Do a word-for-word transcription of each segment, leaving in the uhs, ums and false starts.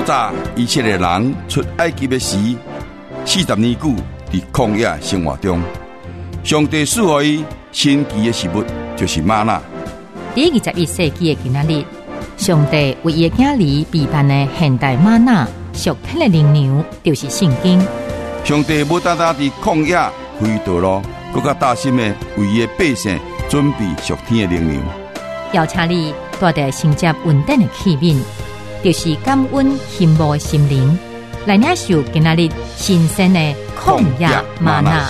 早以前的人出埃及的时，四十年久伫曠野生活中，上帝赐予伊神奇的食物，就是玛纳。 第二十一世纪的今仔日，上帝为伊的囝儿备办的现代玛纳属天的灵粮，就是圣经。 上帝无单单伫曠野开道路，更加大心的为伊的百姓准备属天的灵粮。 邀请你带着承接稳定的器皿，就是感恩羡慕的心灵，来领受今仔日新鲜的曠野嗎哪。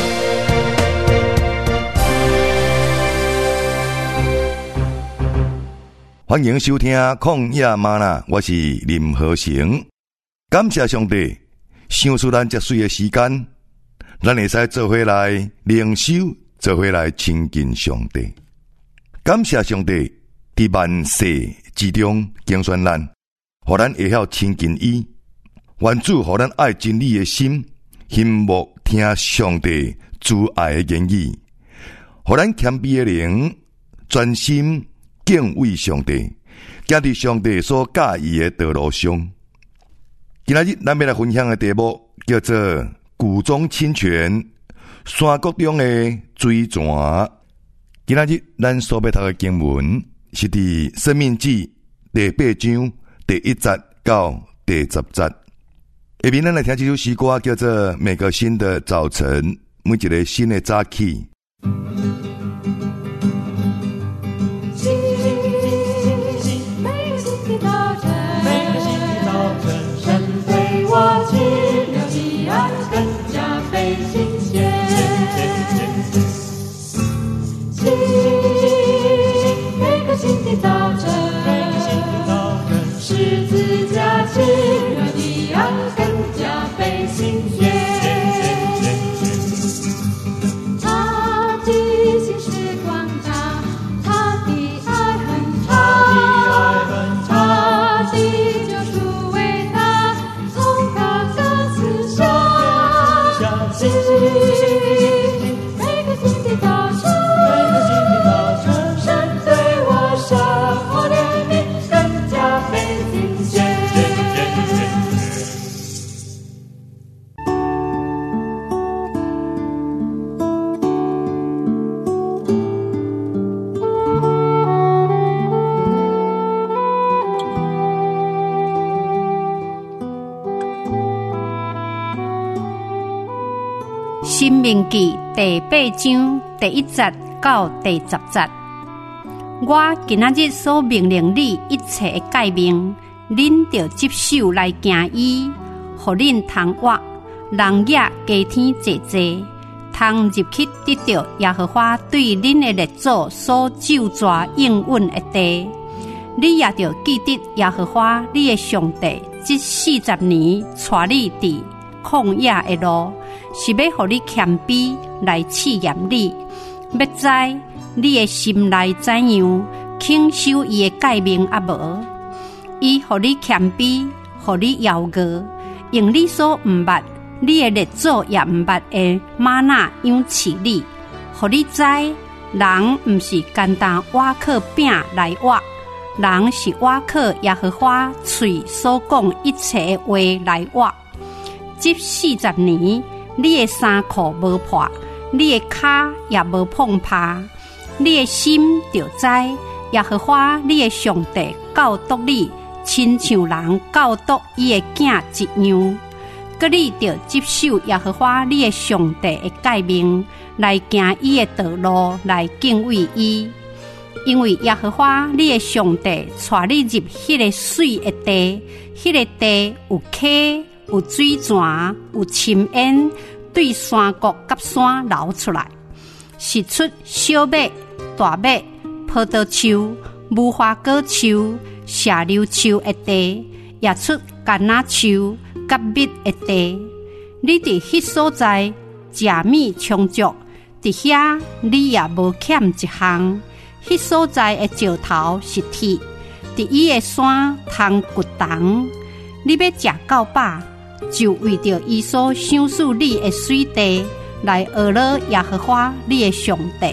欢迎收听曠野嗎哪，我是林和成。感谢上帝，想出咱这水的时间，咱会使做回来灵修，做回来亲近上帝。感谢上帝伫万世之中拣选咱，互咱会晓亲近伊。愿主互咱爱真理的心，羡慕听上帝主爱的言语，互咱谦卑的灵，专心敬畏上帝，行伫上帝所教义的道路上。今仔日咱要来分享的题目叫做故中清泉，山谷中的水泉。今仔日咱所要读的经文是伫《申命记》第八章第一节到第十节。下面咱来听这首诗歌，叫做《每个新的早晨》，每一个新的早起。 申命記第八章第一節到第十節，我今仔日所命令你一切的誡命，恁着接受來行伊，互恁通活，人也加添濟濟，通入去得到耶和華對恁的列祖所咒詛應允的地。你也着記得耶和華你的上帝，這四十年帶你佇曠野的路，是要互你謙卑來試驗你，要知你的心內怎樣傾守伊的誡命啊無？伊互你謙卑，互你搖餓，用你所毋捌，你的列祖也毋捌的嗎哪養飼你，互你知人毋是簡單倚靠餅來活，人是倚靠耶和華嘴所講一切的話來活。這四十年，你的衫褲無破，你的腳也無碰怕，你的心就知耶和華你的上帝教導你，親像人教導伊的囝一樣。閣你就接受耶和華你的上帝的誡命，來行伊的道路，來敬畏伊。因為耶和華你的上帝帶你入迄個水的地，迄、那個地有溪，有水泉，有深淵，對山谷甲山流出來，是出小麥、大麥、葡萄樹、無花果樹、石榴樹的地，也出橄欖樹、甲蜜的地。你佇迄所在食米充足，佇遐你也無欠一項。迄所在的石頭是鐵，佇伊的山通骨重。你要食到飽，就為着伊所賞賜你的水地，來學了耶和華你的上帝。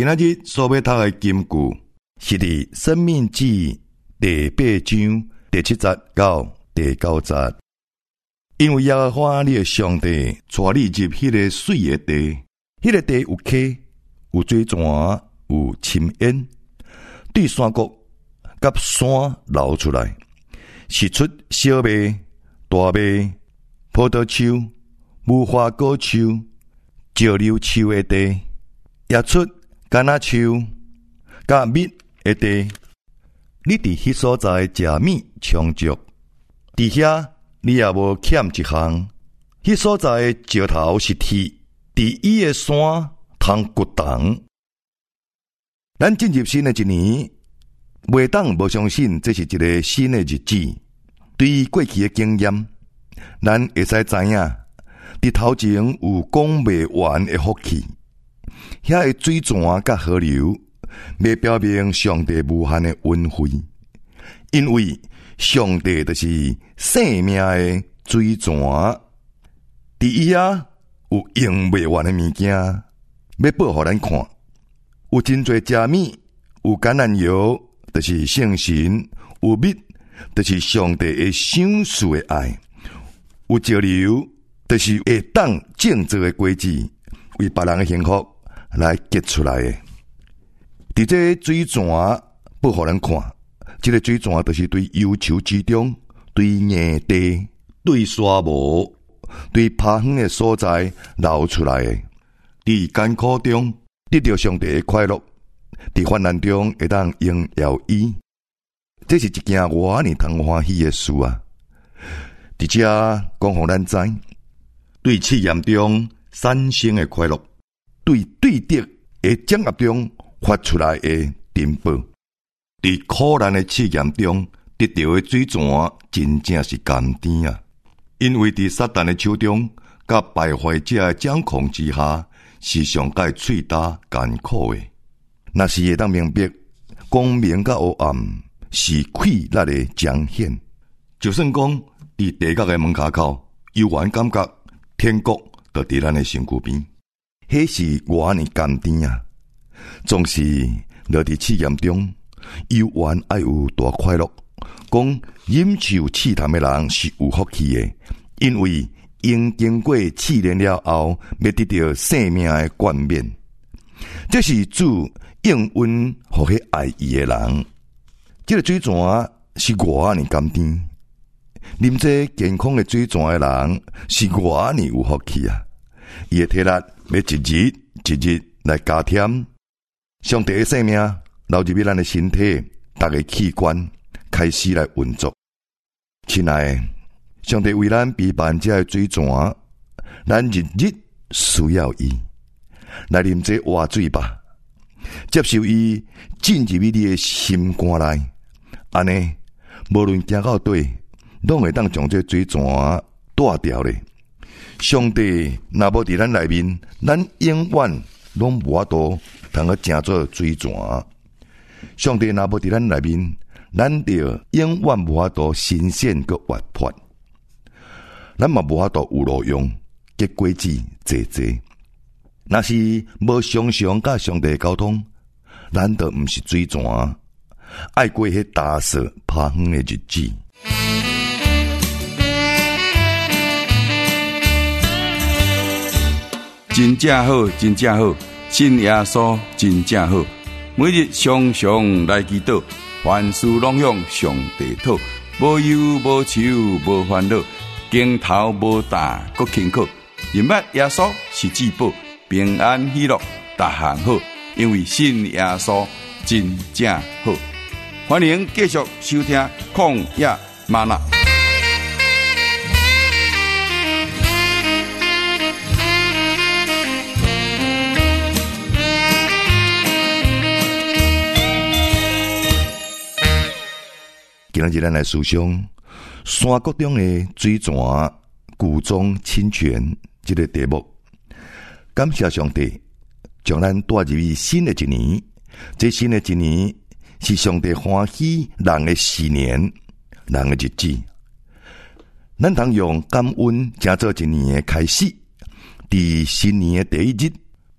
今仔日所要读的金句是伫《申命记》第八章第七节到第九节。因为耶和华你的上帝带你入迄个水的地，迄个地有溪，有水泉，有深渊，对山谷甲山流出来，是出小麦、大麦、葡萄树、无花果树、石榴树的地，也出橄榄树、甲蜜的地。你伫迄所在食米充足，伫遐你也无欠一项。迄所在的石头是铁，伫伊的山通骨动。咱进入新的一年，袂当无相信这是一个新的日子。对于过去的经验，咱会使知影，伫头前有讲袂完的福气，遐的水泉甲河流，要表明上帝无限的恩惠，因为上帝就是生命的水泉，伫伊啊有用袂完的物件，要报互咱看。有真侪食米，有橄榄油，就是圣神；有蜜，就是上帝的赏赐的爱；有石榴，就是会当种植的果子，为别人的幸福来结出来的。伫这水泉报互咱看，这个水泉就是对忧愁之中，对硬地，对沙漠，对趴远的所在流出来的。伫艰苦中得到上帝的快乐，伫患难中会当荣耀伊，这是一件我呢通欢喜的事啊！伫这讲互咱知，对试验中产生的快乐，对对得的掌握中发出来的珍宝，伫苦难的试验中得到的水泉，真正是甘甜啊！因为伫撒旦的手中，甲败坏者的掌控之下，是上界喙焦艰苦的。若是会当明白，光明甲黑暗是溃力的彰显。就算讲伫地狱的门骹口，悠然感觉天国就伫咱的身躯边，迄是我呢甘甜啊！总是落伫试验中，悠然爱有大快乐。讲忍受试探的人是有福气的，因为因经过试炼了后，要得到生命的冠冕。这是主应允互迄爱伊的人。这个水泉是我呢甘甜，啉这健康的水泉的人是我呢有福气啊！伊的体力要一日一日来加添。上帝的生命流入去咱的身体，逐个器官开始来运作。亲爱的，上帝为咱备办这水泉，咱日日需要伊来啉这活水吧，接受伊进入你的心肝内，安尼无论行到底，拢会当将这水泉带掉咧。上帝若无伫咱内面，咱永远拢无法度通个成做水泉。上帝若无伫咱内面，咱就永远无法度新鲜个活泼，咱嘛无法度有路用，结果子济济。若是无常常甲上帝沟通，咱就毋是水泉，爱过迄打扫趴远的日子。 真正好，真正好，信耶稣真正好。每日常常来祈祷，凡事拢向上帝讨，无忧无愁无烦恼，镜头无大搁轻巧。认捌耶稣是至宝，平安喜乐逐项好，因为信耶稣真正好。欢迎继续收听旷野嗎哪。 今日咱来思想山谷中的水泉故中清泉这个题目。感谢上帝将咱带入去新的一年，这新的一年是上帝欢喜人的四年，人的日子。咱通用感恩，正做一年的开始。伫新年的第一日，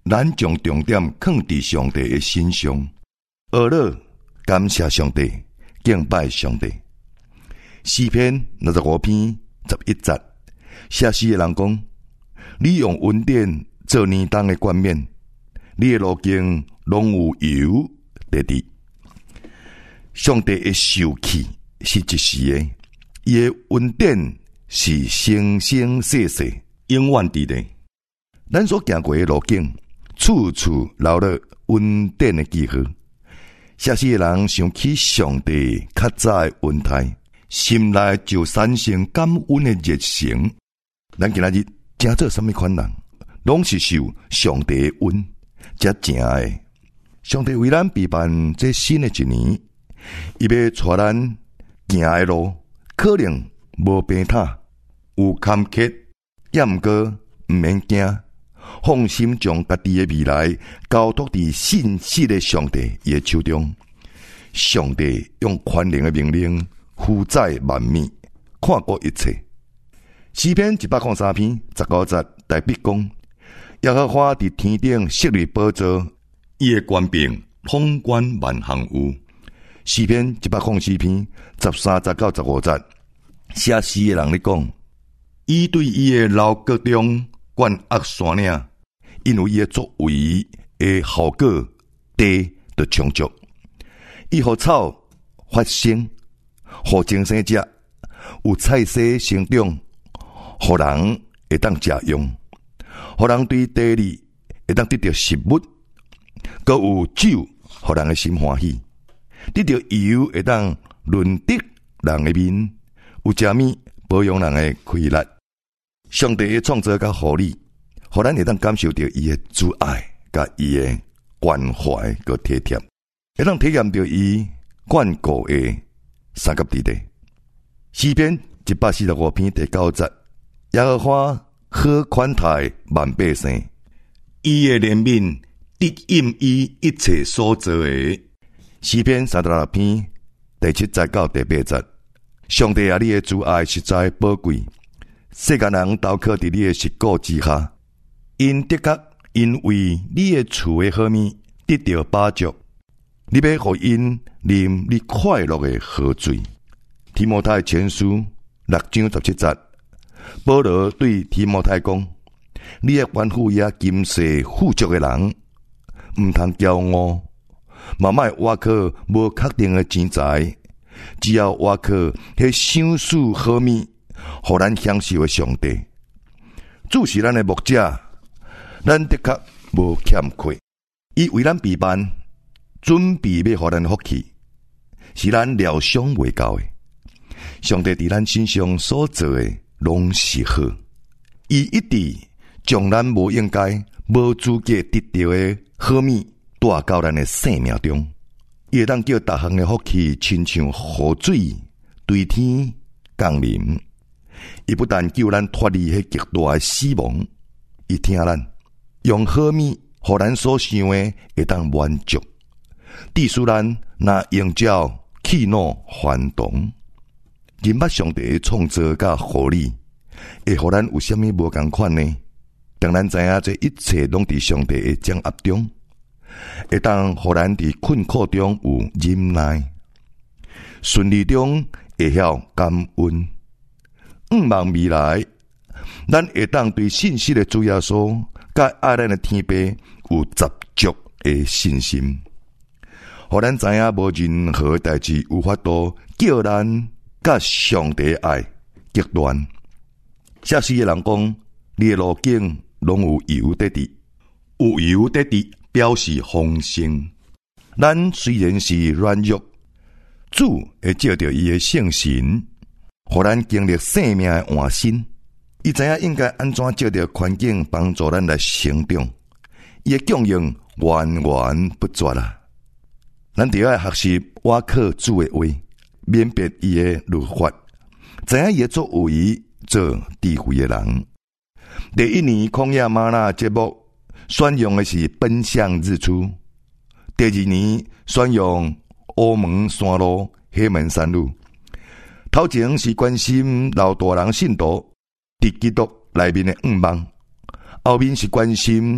咱将重点放伫上帝的身上，学了感谢上帝，敬拜上帝。诗篇六十五篇十一节，写诗的人讲：你用恩典做年冬的冠冕，你的路径拢有油在滴。上帝的受气是一时的，伊的恩典是生生世世永远伫的。咱所行过的路径，处处留了恩典的记号。写诗的人想起上帝较早的恩待，心内就产生感恩的热情。咱今仔日正做什么款人，拢是受上帝的恩才成的。上帝为咱备办这新的一年，伊要带咱行的路，可能无平坦，有坎坷，也毋过毋免惊，放心将家己的未来交托伫信实的上帝伊的手中。上帝用权能的命令负载万米，看过一切。诗篇一百零三篇十九节大笔讲：耶和华伫天顶设立宝座，伊的权柄统管万行有。诗篇一百零四篇十三节到十五节，写诗的人咧讲：伊对伊的楼阁中灌压山岭，因为伊的作为的效果地就充足。伊互草发生，互精生食，有菜色生长，互人会当食用，互人对地里会当得到食物，阁有酒，互人的心欢喜，得到油会当润得人的面，有食物保养人的气力。上帝的创造甲护理，互咱会当感受到伊的慈爱甲伊的关怀佮体贴。会当体验到伊眷顾的三甲地地。诗篇一百四十五篇第九节，耶和华好款待万百姓，伊的怜悯得应伊一切所做的。诗篇三十六篇第七节到第八节，上帝啊，你的慈爱实在宝贵，世间人投靠伫你的实果之下，因的确因为你的厝的好物得到饱足。你要互因啉你快乐的河水。提摩太前书六章十七节，保罗对提摩太讲：你的官府也今世富足的人，毋通骄傲，嘛莫挖靠无确定的钱财，只要挖靠迄享受好物，互咱享受的上帝。主是咱的牧者，咱的确无欠缺，伊为咱备办。准备要互咱福气，是咱料想袂到的。上帝伫咱身上所做的拢是好，伊一直将咱无应该、无资格得到的好物带到咱的生命中，伊会当叫逐项的福气亲像雨水对天降临。伊不但救咱脱离迄极大的死亡，伊听咱用好物，互咱所想的会当满足。致使咱若应照气怒翻动，认捌上帝的创造甲护理，会互咱有啥物无共款呢？当咱知影这一切拢伫上帝的掌握中，会当互咱伫困苦中有忍耐，顺利中会晓感恩。毋望未来，咱会当对信息的主要所甲爱咱的天父有十足的信心。互咱知影无任何代志有法度叫咱甲上帝爱极端。写诗的人讲：你的路径拢有油在滴，有油在滴表示丰盛。咱虽然是软弱，主会借着伊的圣神，互咱经历生命的换新。伊知影应该安怎借着环境帮助咱来成长，伊的供应源源不绝啦。咱就要学习挖靠主的话，免别伊的律法，知影伊的作为做智慧的人。第一年旷野吗哪节目选用的是奔向日出，第二年选用乌门山路、黑门山路。头前是关心老大人信徒伫基督内面的愿望，后面是关心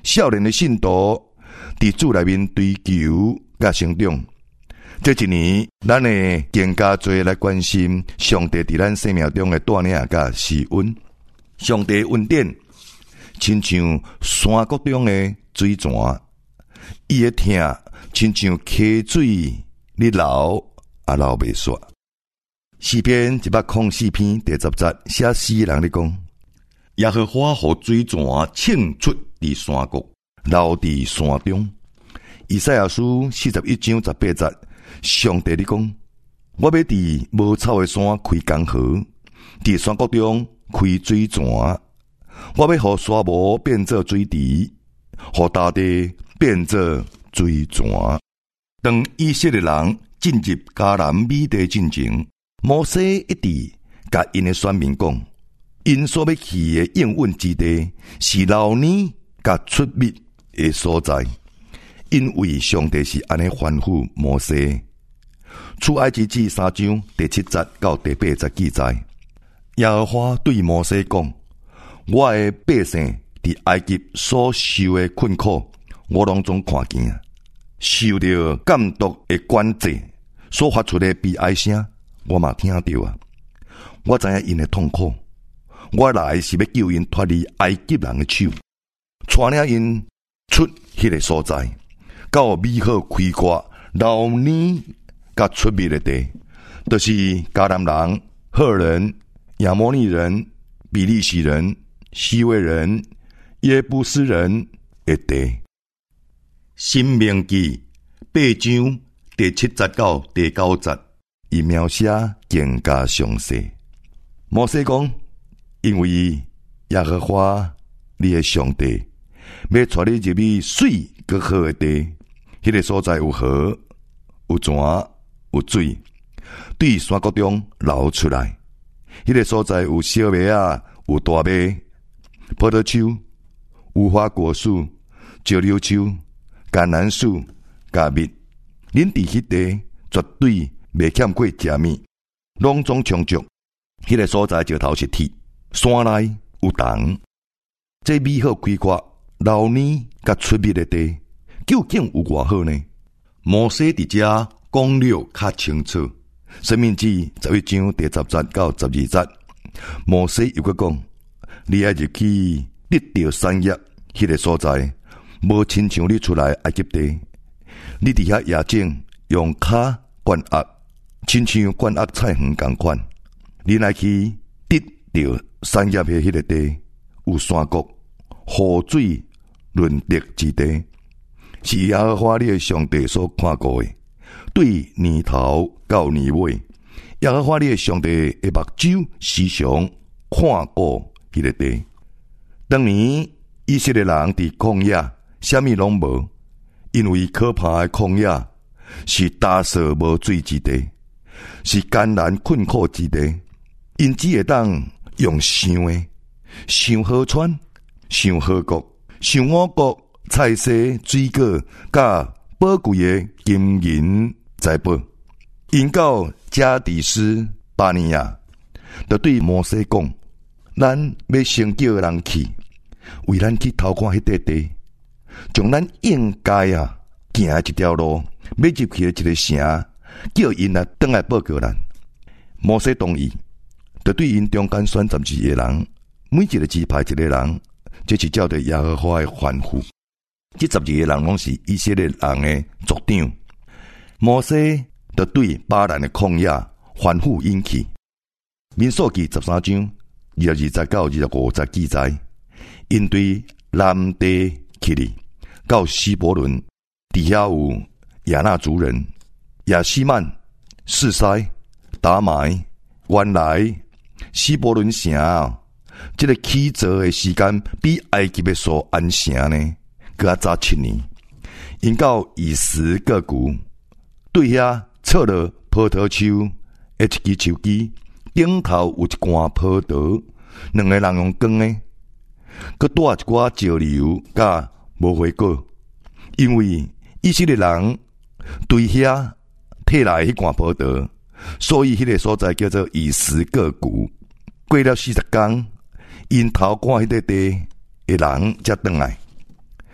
少年的信徒伫主内面追求甲成长。这一年，咱会更加多来关心上帝伫咱生命中的带领甲施恩。上帝恩典，亲像山谷中的水泉，伊的疼，亲像溪水，你流也流袂煞。诗篇一百零四篇第十节，写诗人咧讲：耶和华互水泉涌出伫山谷，流伫山中。以赛亚书四十一章十八节，上帝咧讲：我要伫无草的山开江河，伫山谷中开水泉。我要互沙漠变作水池，互大地变作水泉。当以色列人进入迦南美地进前，摩西一直甲因的选民讲，因所要去的应允之地是流奶甲出蜜的所在，因为上帝是安尼吩咐摩西。出埃及记三章第七节到第八节记载，耶和华对摩西讲：我的百姓伫埃及所受的困苦，我拢总看见，受到监督的管制所发出的悲哀声，我嘛听到啊。我知影因的痛苦，我来是要救因脱离埃及人的手，带领因出迄个所在，到美好开阔、流奶甲出蜜的地，就是迦南人、赫人、亚摩利人、比利时人、西魏人、耶布斯人的地。申命记八章第七节到第九节，伊描写更加详细。摩西讲：因为耶和华你的上帝要带你入去水搁好的地，迄个所在有河、有泉、有水，对山谷中流出来。迄个所在有小麦啊，有大麦、葡萄树、无花果树、石榴树、橄榄树、甲蜜。恁伫迄地绝对袂欠过食物，拢总充足。迄个所在石头是铁，山内有虫。这美好开阔、流奶甲出蜜的地，究竟有偌好呢？摩西伫遮讲了较清楚。申命记十一章第十节到十二节，摩西又佫讲：你爱入去得到产业，迄、那个所在，无亲像你出来埃及地，你伫遐野种用骹灌压，亲像灌压菜园共款。你来去得到产业的迄个地，有山谷、河水润泽之地，是耶和华你的上帝所看过的。对年头到年尾，耶和华你的上帝的目睭时常看过迄个地。当年以色列人伫旷野，啥物拢无，因为可怕的旷野是大沙无水之地，是艰难困苦之地。因只会当用想的，想河川，想河谷，想我国菜色水果，甲宝贵的金银财宝。因到加迪斯巴尼亚，就对摩西讲：咱要先叫人去，为咱去偷看迄块地，将咱应该啊行一条路，要入去的一个城，叫因来转来报告咱。摩西同意，就对因中间选十二个人，每一个支派一个人，这是照着耶和华的吩咐。这十二个人拢是以色列人的族长。摩西就对巴兰的旷野吩咐因去。民数记十三章二十二节到二十五节记载，因对南地去哩，到希伯伦，底下有亚纳族人、亚西曼、示塞、达买、原来希伯伦城啊，这个起造的时间比埃及的所安城呢，搁较早七年。因到以实各谷，对遐错了葡萄树，一支树枝顶头有一罐葡萄，两个人用光的，搁带一寡石榴甲无花果，因为以色列人对遐摕来迄罐葡萄，所以迄个所在叫做以实各谷。过了四十天，因偷看迄个地的人才转来。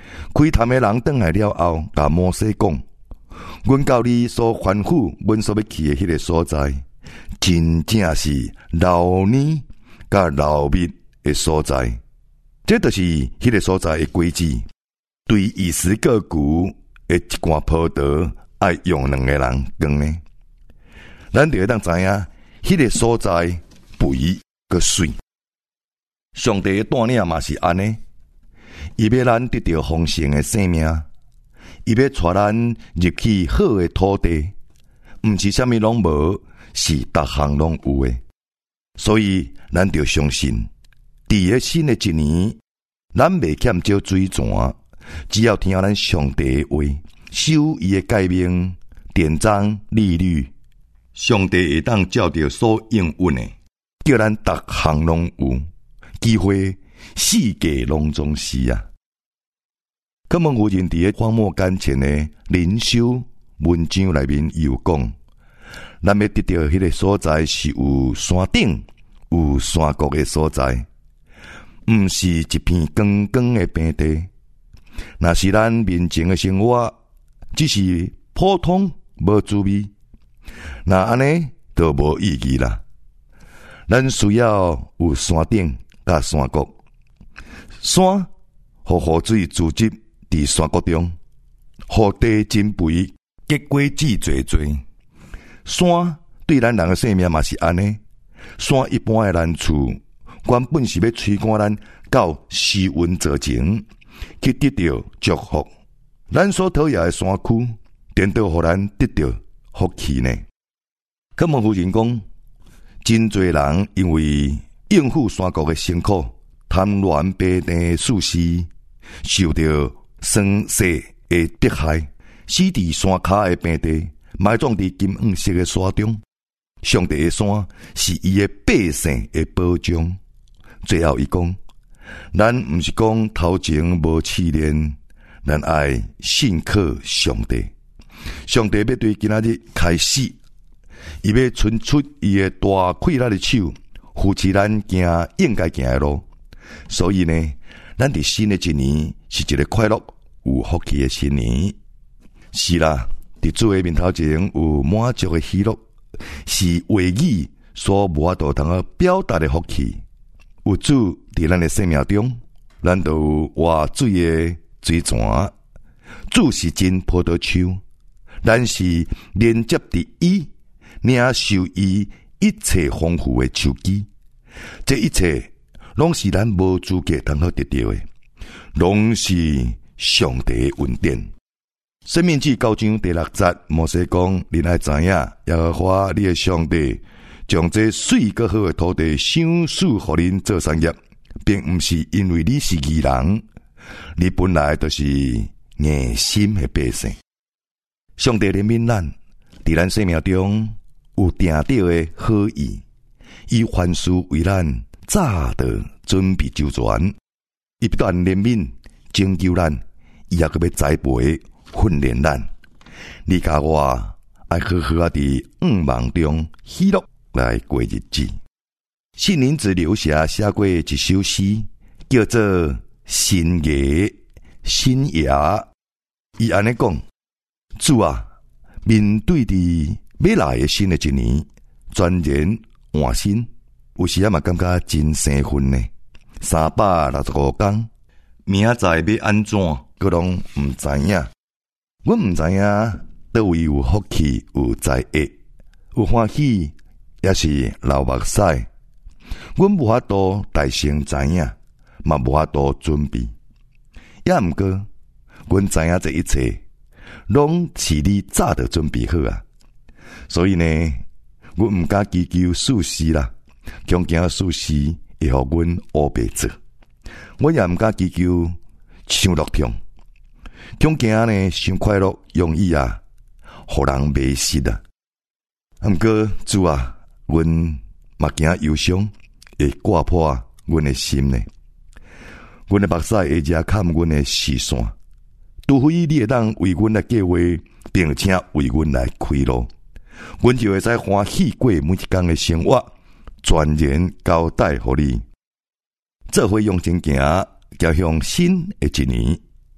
开坛的人转来了后，甲摩西讲：阮到你所吩咐阮所要去的迄个所在，真正是老年甲老密的所在。这就是迄个所在的规矩。对二十个牛的一罐葡萄，爱用两个人耕呢。咱就会当知影，迄个所在肥个水。上帝的带领嘛是安尼，伊要咱得到丰盛的生命，伊要带咱入去好的土地，毋是啥物拢无，是逐项拢有的。所以咱就相信，伫个新的一年，咱袂欠少水泉，只要听咱上帝的话，守伊的诫命，典章律律，上帝会当照着所应允的，叫咱逐项拢有，机会世界拢总是啊。咁么，有人伫个荒漠间前的灵修文章内面有讲，咱要得到迄个所在是有山顶、有山谷的所在，毋是一片光光的平地。若是咱面前的生活，只是普通无滋味，那安尼就无意义啦。咱需要有山顶甲山谷，山互雨水聚集伫山谷中，互地真肥，结果子侪侪。山对咱人的生命嘛是安尼，山一般的难处，原本是要催赶咱到施恩座前去得到祝福。咱所讨厌的山区，颠倒互咱得到福气呢。可莫夫人讲，真侪人因为应付山谷的辛苦，贪恋白地的事事，受到生死的迫害，死伫山骹的平地，埋葬伫金黄色的山中。上帝的山是伊的百姓的保障。最后伊讲，咱毋是讲头前无试炼，咱爱信靠上帝。上帝要对今仔日开始，伊要伸出伊的大溃烂的手，扶持咱行应该行的路。所以呢，咱伫新的一年是一个快乐有福气的新年。是啦，伫主的面头前有满足的喜乐，是话语所无法度通个表达的福气。有主伫咱的生命中，咱就有活水的水泉。主是真葡萄树，咱是连接伫伊，领受伊一切丰富的树基。这一切拢是咱无资格通好得到的，拢是上帝的恩典。申命记九章第六节，摩西讲：恁爱知影，耶和华你的上帝将这水个好的土地赏赐互恁做产业，并毋是因为你是义人，你本来就是硬心的百姓。上帝怜悯咱，伫咱生命中有定到的好意，伊凡事为咱早的准备周全，伊不断怜悯拯救咱，伊也阁要栽培训练咱。你甲我爱好好啊伫愿望中喜乐来过日子。信林子留下写过一首诗，叫做《新爷新爷》。伊安尼讲：主啊，面对伫要来的新的一年，全然换新，有时啊嘛感觉真生分呢。三百六十五天，明仔载要安怎，佫拢毋知影。阮毋知影倒位有福气，有财厄，有欢喜，也是流目屎。阮无法度大声知影，嘛无法度准备。也毋过，阮知影这一切，拢是你早就准备好啊。所以呢，阮毋敢祈求事实啦，恐惊事实会互阮乌白做。阮也毋敢祈求想乐痛，恐惊呢想快乐容易啊，互人迷失啊。毋过主啊，阮嘛惊忧伤会挂破阮的心呢。阮的目屎会遮砍阮的视线，除非你会当为阮来计划，并且为阮来开路，阮就会使欢喜过每一天的生活，全然交代互你，做伙用真行，走向新的一年。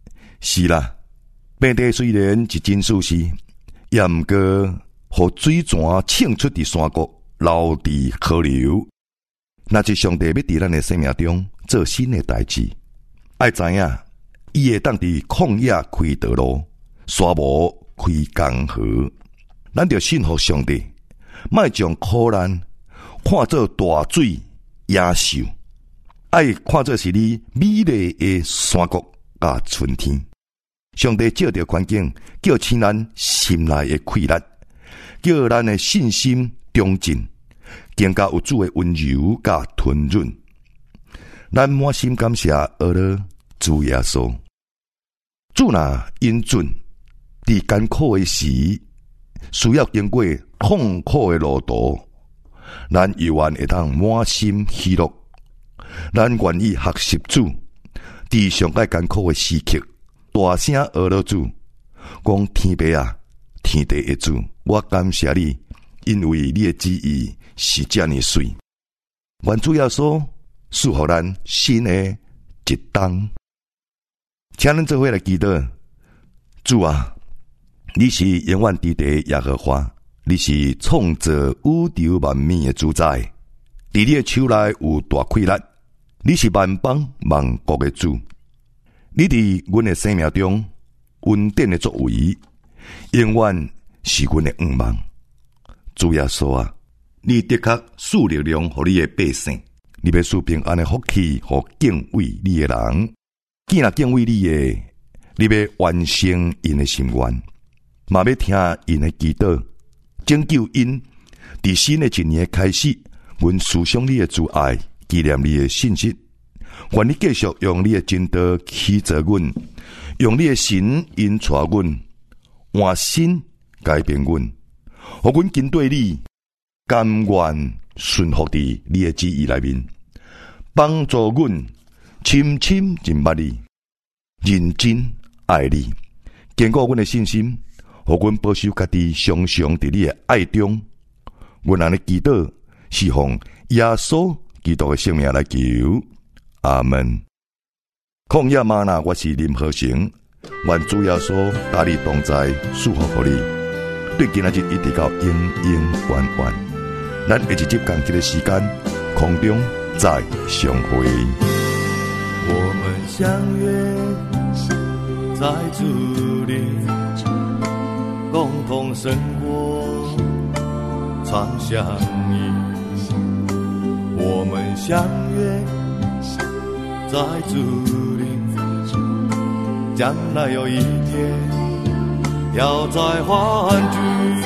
是啦，平地虽然是真舒适，也毋过互水泉冲出伫山谷，流伫河流。若是上帝要伫咱的生命中做新的代志，爱知影，伊会当伫旷野开道路，沙漠开江河。咱着信服上帝，莫将苦难看作大水野兽，爱看作是你美丽的山谷甲春天。上帝借着环境，叫醒咱心内的溃烂，叫咱的信心忠贞，更加有主的温柔甲吞润。咱满心感谢阿拉主耶稣。主若恩准，伫艰苦的时，需要经过痛苦的路途，咱犹原会当满心喜乐。咱愿意学习主，伫上界艰苦的时刻，大声阿拉主，讲天父啊，天地的主，我感谢你，因为你的旨意是这么水。愿主耶稣赐予咱新的一冬。请咱做伙来祈祷。主啊，你是永远伫地耶和华，你是创造宇宙万物的主宰。伫你的手内有大溃烂，你是万邦万国的主。你伫阮的生命中恩典的作为，永远是阮的愿望。主耶稣啊，你的确赐力量予你的百姓，你要赐平安的福气予敬畏你的人。既然敬畏你的，你要完成因的心愿，嘛要听因的祈祷，拯救因。伫新的一年的开始，阮思想你的慈爱，纪念你的信息。愿你继续用你的真道启造阮，用你的神引带阮，换心改变阮，互阮跟对你，甘愿顺服伫你的旨意内面，帮助阮深深认捌你，认真爱你，坚固阮的信心，互阮保守家己，常常伫你的爱中。阮安尼祈祷，是奉耶稣基督的圣名来求，阿门。旷野吗哪，我是林和成，愿主耶稣大力同在，祝福予你。对今仔日一直到永永远远，咱下一集讲这个时间，空中再相会。 我们相约在主里，共同生活，常相依。我们相约在主里，将来有一天要再欢聚，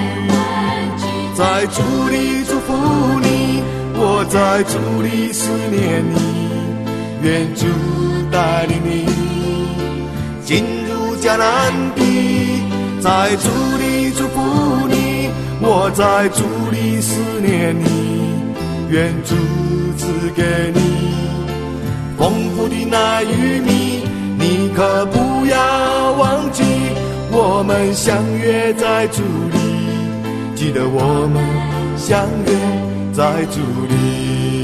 在主里祝福你，我在主里思念你。愿主带领你进入迦南地，在主里祝福你，我在主里思念你。愿主赐给你丰富的奶与蜜，你可不要忘记，我们相约在主里，记得我们相约在主里。